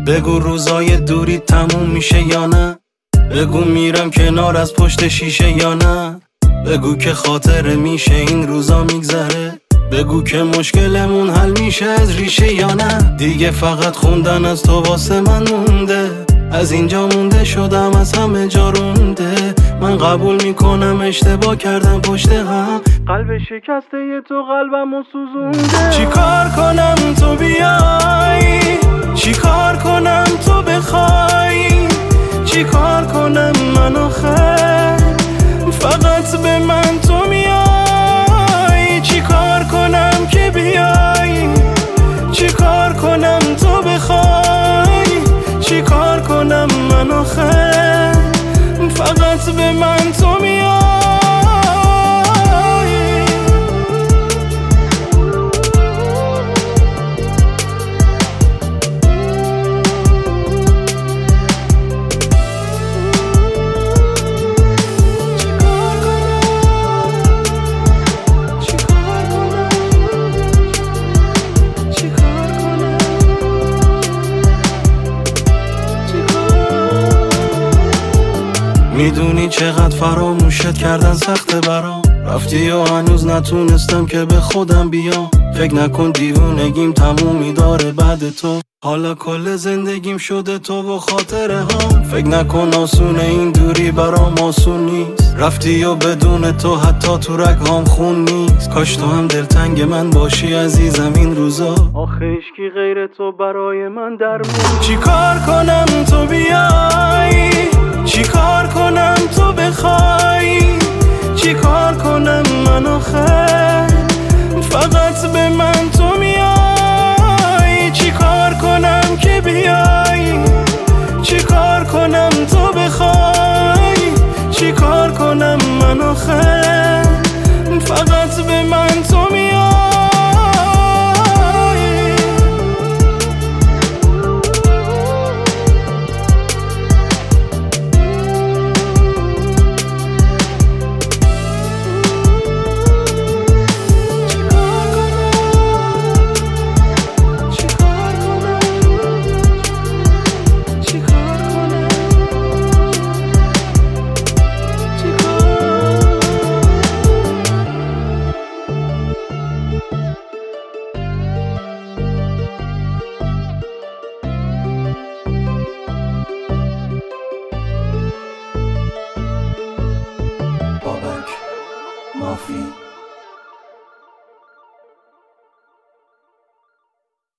بگو روزای دوری تموم میشه یا نه، بگو میرم کنار از پشت شیشه یا نه، بگو که خاطره میشه این روزا میگذره، بگو که مشکلمون حل میشه از ریشه یا نه. دیگه فقط خوندن از تو واسه من مونده، از اینجا مونده شدم از همه جا رونده. من قبول میکنم اشتباه کردم پشت هم، قلب شکسته ی تو قلبمو سوزونده. چی کار کنم تو بیای، چی کار کنم تو بخوای، چی کار کنم من آخر فقط به من تو میای. چی کار کنم که بیای، چی کار کنم تو بخوای، چی کار کنم من آخر فقط به من تو میای. میدونی چقدر فراموشت کردن سخته برام، رفتی و هنوز نتونستم که به خودم بیام. فکر نکن دیوونگیم تمومی داره بعد تو، حالا کل زندگیم شده تو و خاطره هم. فکر نکن آسونه این دوری برام آسون نیست، رفتی و بدون تو حتی تو رگهام خون نیست. کاش تو هم دلتنگ من باشی عزیزم این روزا، آخه عشقی غیر تو برای من درمون. چی کار کنم تو بیای، چی کار کنم تو بخوای، چی کار کنم من آخر فقط به من تو میای. چی کار کنم که بیای، چی کار کنم تو بخوای، چی کار کنم من آخر فقط به من تو میای. Mafia.